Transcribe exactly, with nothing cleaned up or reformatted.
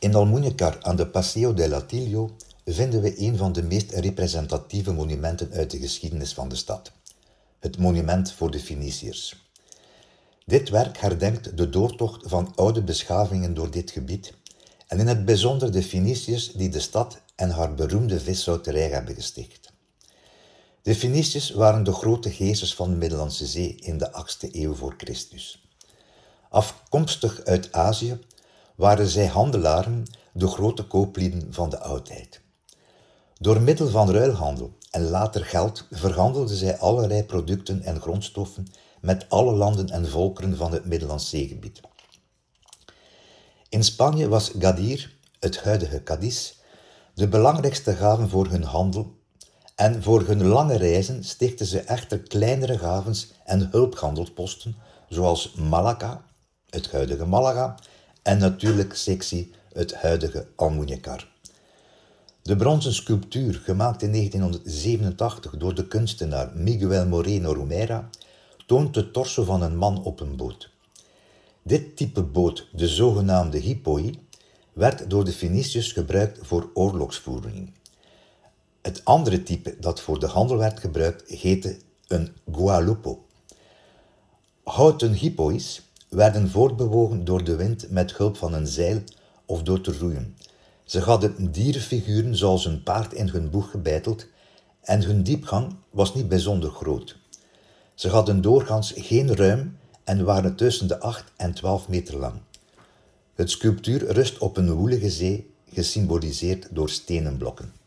In Almuñécar aan de Paseo del Atilio vinden we een van de meest representatieve monumenten uit de geschiedenis van de stad. Het monument voor de Feniciërs. Dit werk herdenkt de doortocht van oude beschavingen door dit gebied en in het bijzonder de Feniciërs die de stad en haar beroemde viszouterij hebben gesticht. De Feniciërs waren de grote geesters van de Middellandse Zee in de achtste eeuw voor Christus. Afkomstig uit Azië waren zij handelaren, de grote kooplieden van de oudheid. Door middel van ruilhandel en later geld verhandelden zij allerlei producten en grondstoffen met alle landen en volkeren van het Middellandse Zeegebied. In Spanje was Gadir, het huidige Cadiz, de belangrijkste haven voor hun handel en voor hun lange reizen stichtten ze echter kleinere havens en hulphandelsposten zoals Malaga, het huidige Malaga, en natuurlijk Sexy, het huidige Almuñécar. De bronzen sculptuur, gemaakt in negentienhonderdzevenentachtig door de kunstenaar Miguel Moreno Romera, toont de torso van een man op een boot. Dit type boot, de zogenaamde hippoi, werd door de Feniciërs gebruikt voor oorlogsvoering. Het andere type dat voor de handel werd gebruikt, heette een gualupo. Houten hippois werden voortbewogen door de wind met hulp van een zeil of door te roeien. Ze hadden dierenfiguren zoals een paard in hun boeg gebeiteld en hun diepgang was niet bijzonder groot. Ze hadden doorgaans geen ruim en waren tussen de acht en twaalf meter lang. Het sculptuur rust op een woelige zee, gesymboliseerd door stenen blokken.